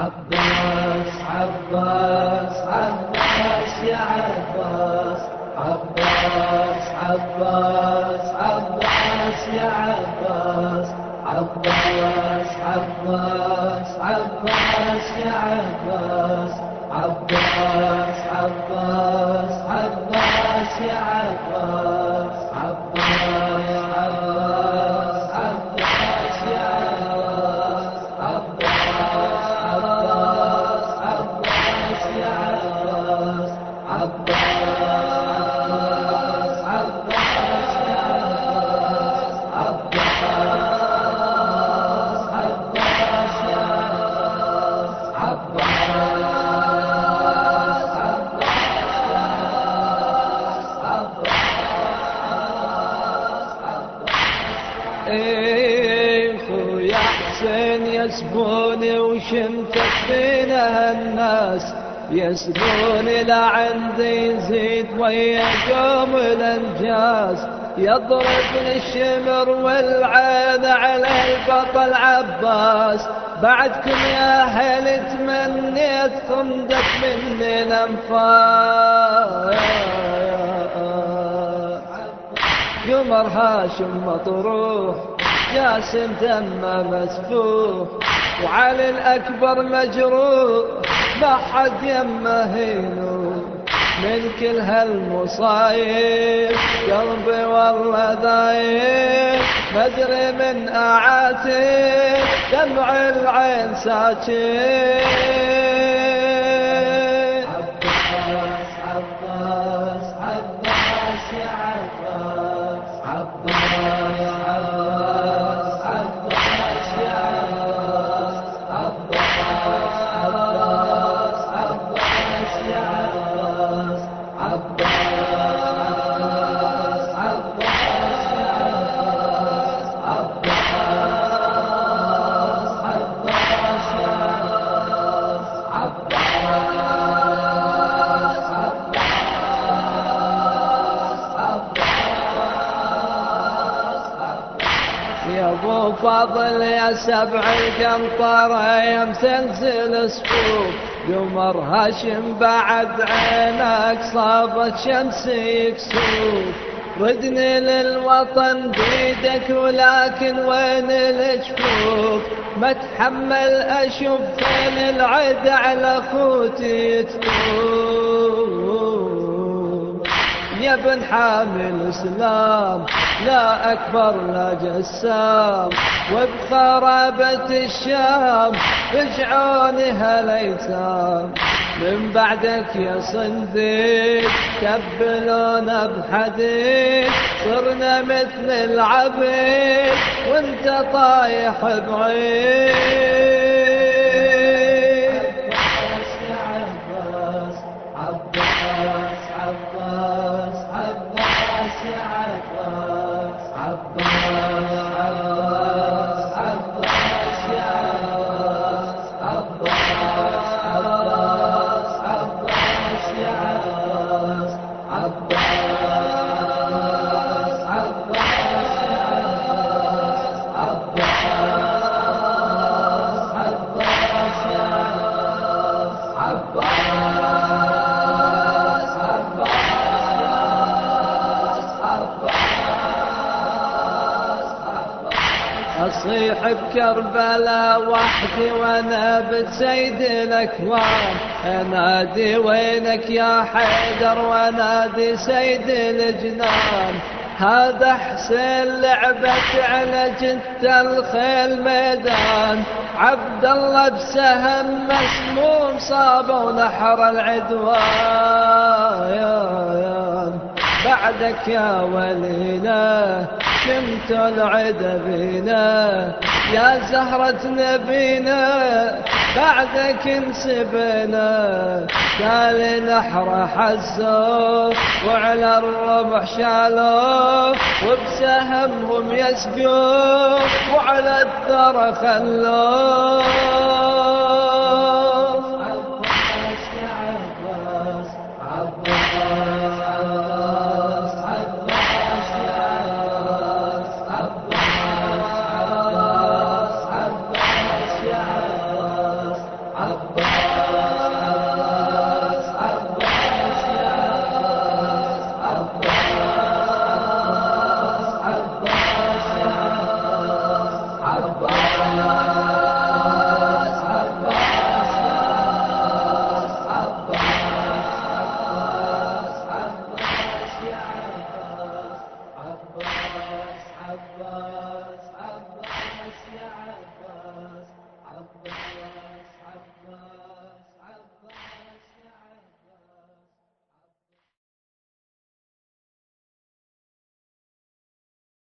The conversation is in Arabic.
عباس عباس عباس يا عباس، عباس عباس عباس يا عباس، عباس عباس عباس يا عباس، عباس عباس عباس يا عباس، عباس عباس عباس يا عباس، عباس عباس يا عباس، عباس عباس يا عباس، عباس عباس يا عباس، خويا حسين يسبوني وشمتك بينا الناس، يسبوني لعندي يزيد ويا قوم الانجاز، يضربني الشمر والعين على البطل عباس، بعدكم يا اهل تمنيت خندق مني الانفاس، قمر هاشم مطروح جاسم دمه مسفوح، وعلي الأكبر مجروح ما حد يمه ينوح، من كل هالمصايب قلبي والله ضايق، مدري من أعاتب دمع العين ساكت. عباس عباس عباس يا عباس، عباس عباس عباس يا عباس، عباس عباس عباس يا عباس، عباس عباس يا عباس، عباس عباس يا عباس، يا ابو فضل يا سبع القنطرة يا مسلسل صفوف، قمر هاشم بعد عينك صابت شمس يكسوف، ردني للوطن بيدك ولكن وين الجفوف، ما اتحمل اشوف فين العد على اخوتي يتفوف، يا ابن حامل اسلام لا أكبر لا جسام، وبخرابة الشام رجعوني هالأيتام، من بعدك يا صنديق كبلونا بحديد، صرنا مثل العبيد وانت طايح بعيد. عباس عباس عباس يا عباس، عباس عباس عباس يا عباس، عباس عباس عباس يا عباس، عباس عباس يا عباس، عباس عباس يا عباس، أصيح بكربلاء وحدي وانا بسيد الاكوان، انادي وينك يا حيدر وانادي سيد الجنان، هذا حسين لعبت على جث الخيل ميدان، عبد الله بسهم مسموم صابه ونحر العدوان، بعدك يا ولينا شمت العد بينا، يا زهرة نبينا بعدك انسبنا، قال نحر حزوا وعلى الربح شالوا، وبسهمهم يسقوا وعلى الثرى خلوا.